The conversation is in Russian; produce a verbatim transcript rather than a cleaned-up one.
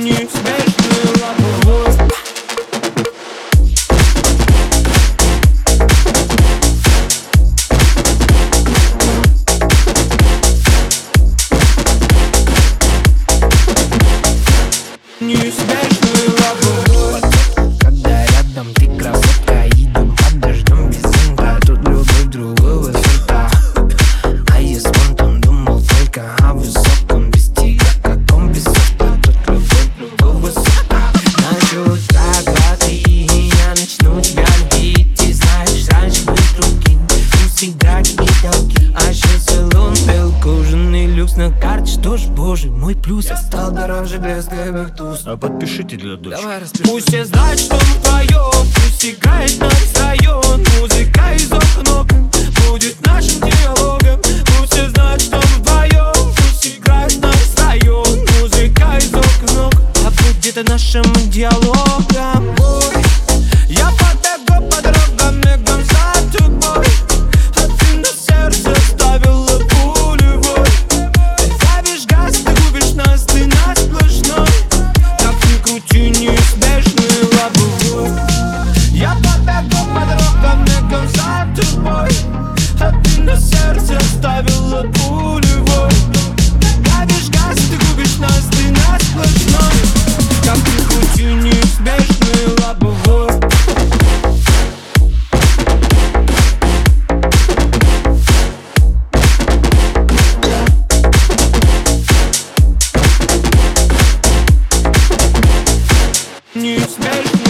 неизбежный лобовой. Неизбежный лобовой. Когда рядом ты красотка, идем под дождем без зонта. Тут любовь другого сорта. А я с понтом думал только о высоком. Без тебя каком без сорта. Тут любовь другого сорта. Ночью загадки, я начну тебя любить. Ты знаешь, раньше был другим. Ты всегда кипятки. А сейчас салон был кожаный люкс на карте. Что ж, боже, мой плюс. Я стал дороже без твоих туз. А подпишите для дочки. Давай распиши. Пусть все знают, что мы вдвоем. Пусть играет наш район. Музыка из окон будет нашим диалогом. Пусть все знают, что мы вдвоем. Пусть играет наш район. Музыка из окон а будет нашим диалогом. Ой, я побегу по дорогам, мигом за тобой. А ты на сердце оставила пулевой. Ты давишь газ, ты губишь нас, ты на сплошной. Так не крути, неизбежный лобовой. Я побегу по дорогам, мигом за тобой. А ты на сердце оставила пулевой. Давишь газ, ты губишь нас, ты на сплошной. Так не крути, неизбежный лобовой. Неизбежный